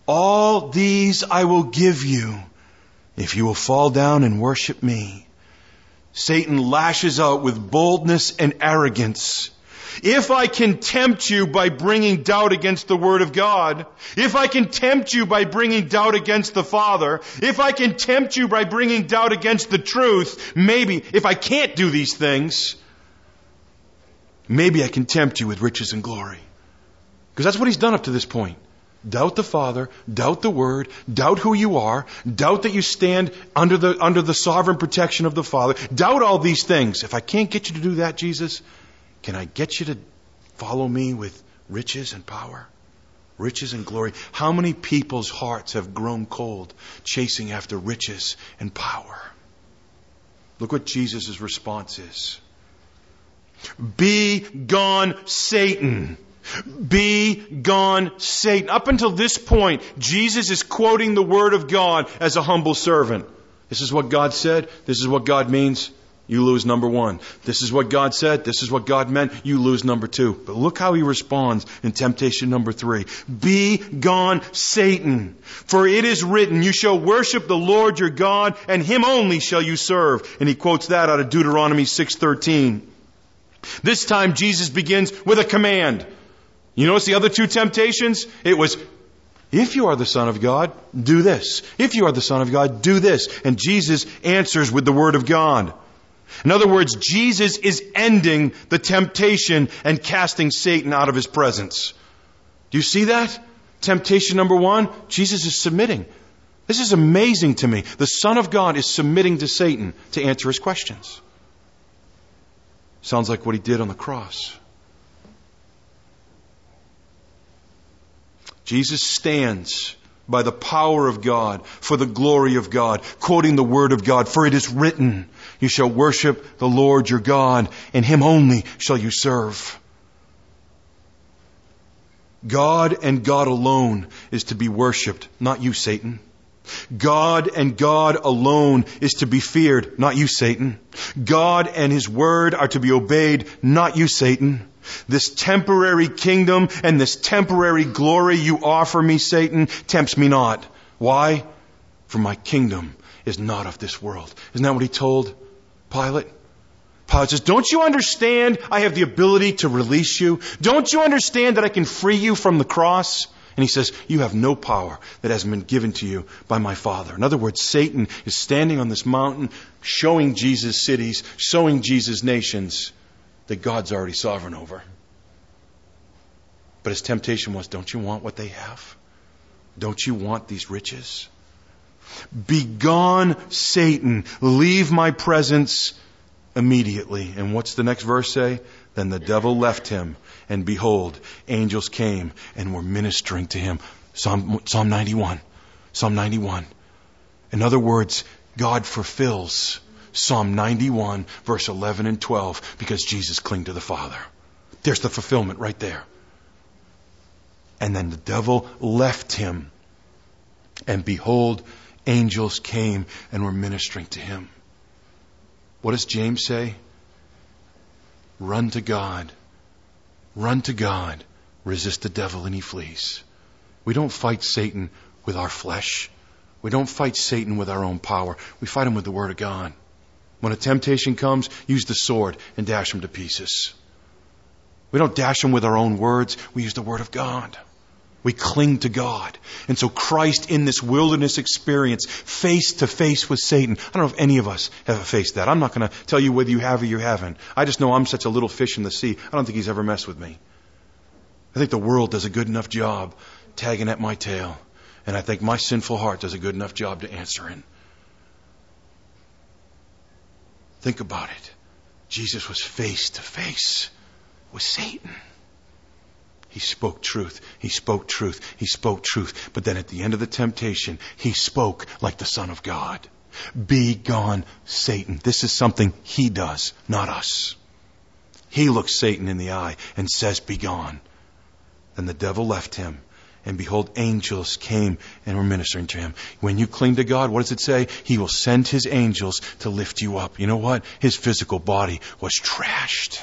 All these I will give you if you will fall down and worship me. Satan lashes out with boldness and arrogance. If I can tempt you by bringing doubt against the Word of God, if I can tempt you by bringing doubt against the Father, if I can tempt you by bringing doubt against the truth, maybe, if I can't do these things, maybe I can tempt you with riches and glory. Because that's what he's done up to this point. Doubt the Father, doubt the Word, doubt who you are, doubt that you stand under the, under the sovereign protection of the Father, doubt all these things. If I can't get you to do that, Jesus, can I get you to follow me with riches and power? Riches and glory. How many people's hearts have grown cold chasing after riches and power? Look what Jesus' response is. Be gone, Satan. Be gone, Satan. Up until this point, Jesus is quoting the Word of God as a humble servant. This is what God said. This is what God means. You lose number one. This is what God said. This is what God meant. You lose number two. But look how he responds in temptation number three. Be gone, Satan. For it is written, you shall worship the Lord your God, and him only shall you serve. And he quotes that out of Deuteronomy six thirteen. This time Jesus begins with a command. You notice the other two temptations? It was, if you are the Son of God, do this. If you are the Son of God, do this. And Jesus answers with the Word of God. In other words, Jesus is ending the temptation and casting Satan out of his presence. Do you see that? Temptation number one, Jesus is submitting. This is amazing to me. The Son of God is submitting to Satan to answer his questions. Sounds like what he did on the cross. Jesus stands by the power of God, for the glory of God, quoting the Word of God. For it is written, you shall worship the Lord your God, and him only shall you serve. God and God alone is to be worshipped, not you, Satan. God and God alone is to be feared, not you, Satan. God and his word are to be obeyed, not you, Satan. This temporary kingdom and this temporary glory you offer me, Satan, tempts me not. Why? For my kingdom is not of this world. Isn't that what he told Pilate? Pilate says, don't you understand I have the ability to release you? Don't you understand that I can free you from the cross? And he says, you have no power that hasn't been given to you by my Father. In other words, Satan is standing on this mountain, showing Jesus cities, showing Jesus nations that God's already sovereign over. But his temptation was, don't you want what they have? Don't you want these riches? Begone, Satan. Leave my presence immediately. And what's the next verse say? Then the devil left him, and behold, angels came and were ministering to him. Psalm, Psalm ninety-one. Psalm ninety-one. In other words, God fulfills Psalm ninety-one, verse eleven and twelve, because Jesus clinged to the Father. There's the fulfillment right there. And then the devil left him, and behold, angels came and were ministering to him. What does James say? Run to God. Run to God. Resist the devil and he flees. We don't fight Satan with our flesh. We don't fight Satan with our own power. We fight him with the Word of God. When a temptation comes, use the sword and dash him to pieces. We don't dash him with our own words. We use the Word of God. We cling to God. And so Christ in this wilderness experience, face to face with Satan. I don't know if any of us have faced that. I'm not going to tell you whether you have or you haven't. I just know I'm such a little fish in the sea. I don't think he's ever messed with me. I think the world does a good enough job tagging at my tail. And I think my sinful heart does a good enough job to answer in. Think about it. Jesus was face to face with Satan. He spoke truth. He spoke truth. He spoke truth. But then at the end of the temptation, he spoke like the Son of God. Be gone, Satan. This is something he does, not us. He looks Satan in the eye and says, be gone. Then the devil left him. And behold, angels came and were ministering to him. When you cling to God, what does it say? He will send his angels to lift you up. You know what? His physical body was trashed.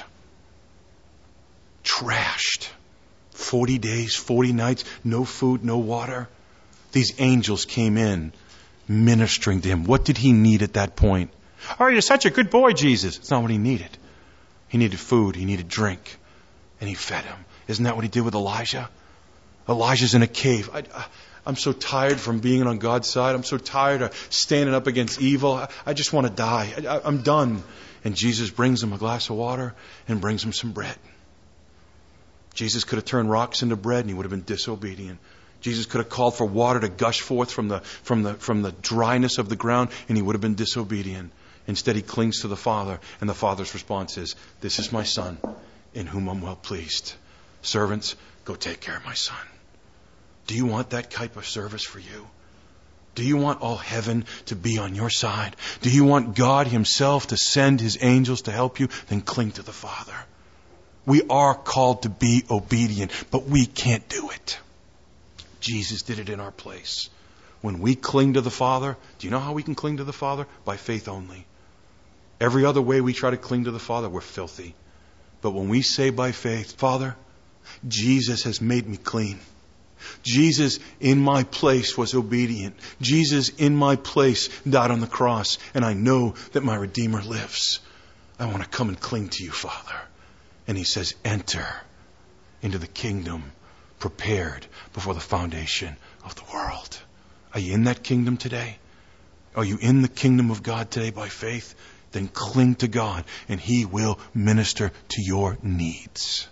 Trashed. Forty days, forty nights, no food, no water. These angels came in ministering to him. What did he need at that point? Oh, you're such a good boy, Jesus. It's not what he needed. He needed food. He needed drink. And he fed him. Isn't that what he did with Elijah? Elijah's in a cave. I, I, I'm so tired from being on God's side. I'm so tired of standing up against evil. I, I just want to die. I, I, I'm done. And Jesus brings him a glass of water and brings him some bread. Jesus could have turned rocks into bread and he would have been disobedient. Jesus could have called for water to gush forth from the, from the, from the dryness of the ground and he would have been disobedient. Instead, he clings to the Father, and the Father's response is, this is my Son, in whom I'm well pleased. Servants, go take care of my son. Do you want that type of service for you? Do you want all heaven to be on your side? Do you want God himself to send his angels to help you? Then cling to the Father. We are called to be obedient, but we can't do it. Jesus did it in our place. When we cling to the Father, do you know how we can cling to the Father? By faith only. Every other way we try to cling to the Father, we're filthy. But when we say by faith, Father, Jesus has made me clean. Jesus in my place was obedient. Jesus in my place died on the cross. And I know that my Redeemer lives. I want to come and cling to you, Father. And he says, enter into the kingdom prepared before the foundation of the world. Are you in that kingdom today? Are you in the kingdom of God today by faith? Then cling to God and he will minister to your needs.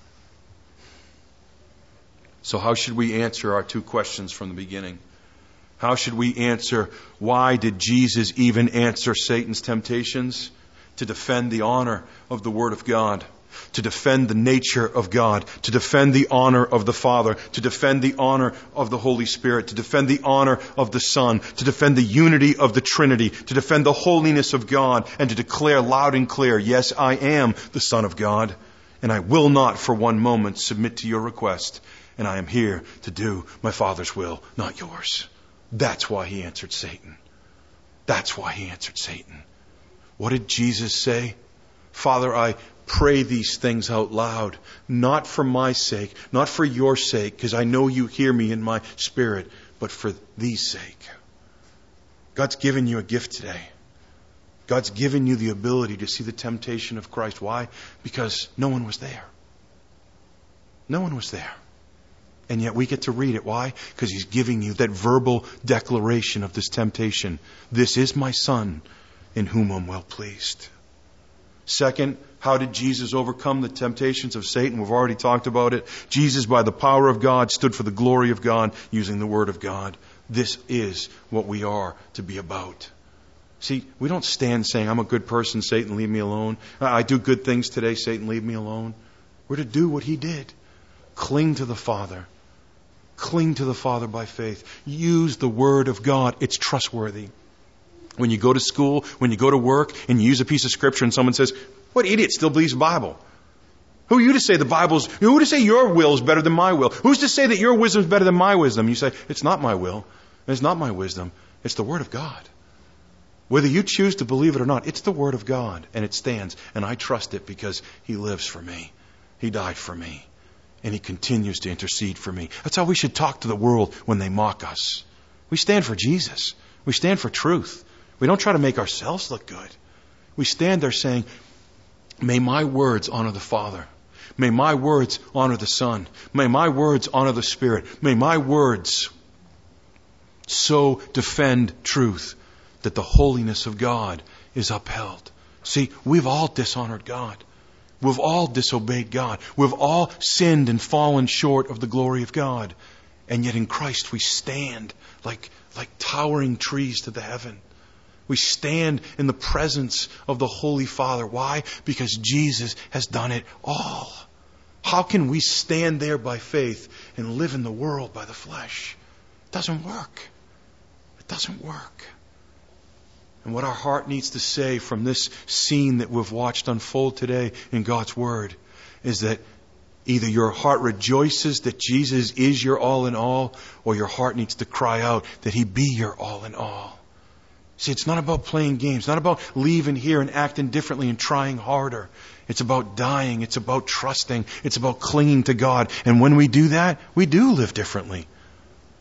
So how should we answer our two questions from the beginning? How should we answer, why did Jesus even answer Satan's temptations? To defend the honor of the Word of God. To defend the nature of God. To defend the honor of the Father. To defend the honor of the Holy Spirit. To defend the honor of the Son. To defend the unity of the Trinity. To defend the holiness of God. And to declare loud and clear, yes, I am the Son of God. And I will not for one moment submit to your request. And I am here to do my Father's will, not yours. That's why he answered Satan. That's why he answered Satan. What did Jesus say? Father, I pray these things out loud, not for my sake, not for your sake, because I know you hear me in my spirit, but for these sake. God's given you a gift today. God's given you the ability to see the temptation of Christ. Why? Because no one was there. No one was there. And yet we get to read it. Why? Because he's giving you that verbal declaration of this temptation. This is my Son, in whom I'm well pleased. Second, how did Jesus overcome the temptations of Satan? We've already talked about it. Jesus, by the power of God, stood for the glory of God using the Word of God. This is what we are to be about. See, we don't stand saying, I'm a good person, Satan, leave me alone. I do good things today, Satan, leave me alone. We're to do what he did. Cling to the Father. Cling to the Father by faith. Use the Word of God. It's trustworthy. When you go to school, when you go to work, and you use a piece of Scripture and someone says, what idiot still believes the Bible? Who are you to say the Bible's, who to say your will is better than my will? Who's to say that your wisdom is better than my wisdom? You say, it's not my will. It's not my wisdom. It's the Word of God. Whether you choose to believe it or not, it's the Word of God. And it stands. And I trust it because he lives for me. He died for me. And he continues to intercede for me. That's how we should talk to the world when they mock us. We stand for Jesus. We stand for truth. We don't try to make ourselves look good. We stand there saying, may my words honor the Father. May my words honor the Son. May my words honor the Spirit. May my words so defend truth that the holiness of God is upheld. See, we've all dishonored God. We've all disobeyed God. We've all sinned and fallen short of the glory of God. And yet in Christ we stand like, like towering trees to the heaven. We stand in the presence of the Holy Father. Why? Because Jesus has done it all. How can we stand there by faith and live in the world by the flesh? It doesn't work. It doesn't work. And what our heart needs to say from this scene that we've watched unfold today in God's Word is that either your heart rejoices that Jesus is your all in all, or your heart needs to cry out that he be your all in all. See, it's not about playing games. It's not about leaving here and acting differently and trying harder. It's about dying. It's about trusting. It's about clinging to God. And when we do that, we do live differently.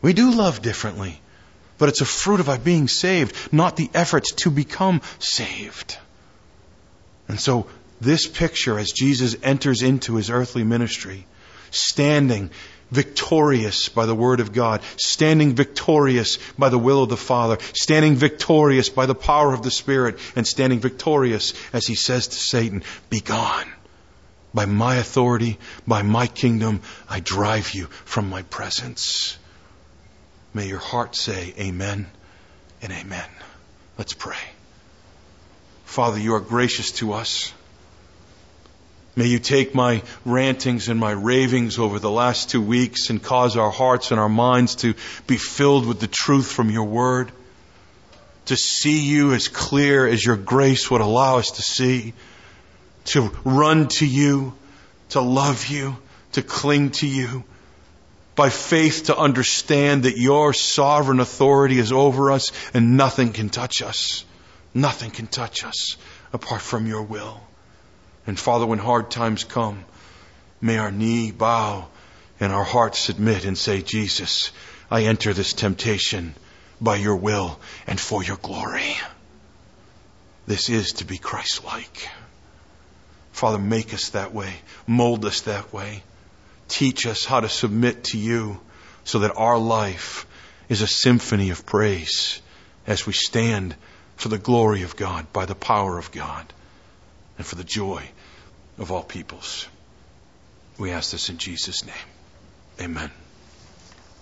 We do love differently, but it's a fruit of our being saved, not the efforts to become saved. And so this picture, as Jesus enters into his earthly ministry, standing victorious by the word of God, standing victorious by the will of the Father, standing victorious by the power of the Spirit, and standing victorious as he says to Satan, "Be gone. By my authority, by my kingdom, I drive you from my presence." May your heart say amen and amen. Let's pray. Father, you are gracious to us. May you take my rantings and my ravings over the last two weeks and cause our hearts and our minds to be filled with the truth from your word, to see you as clear as your grace would allow us to see, to run to you, to love you, to cling to you, by faith to understand that your sovereign authority is over us and nothing can touch us. Nothing can touch us apart from your will. And Father, when hard times come, may our knee bow and our heart submit and say, "Jesus, I enter this temptation by your will and for your glory." This is to be Christ-like. Father, make us that way. Mold us that way. Teach us how to submit to you so that our life is a symphony of praise as we stand for the glory of God, by the power of God, and for the joy of all peoples. We ask this in Jesus' name. Amen.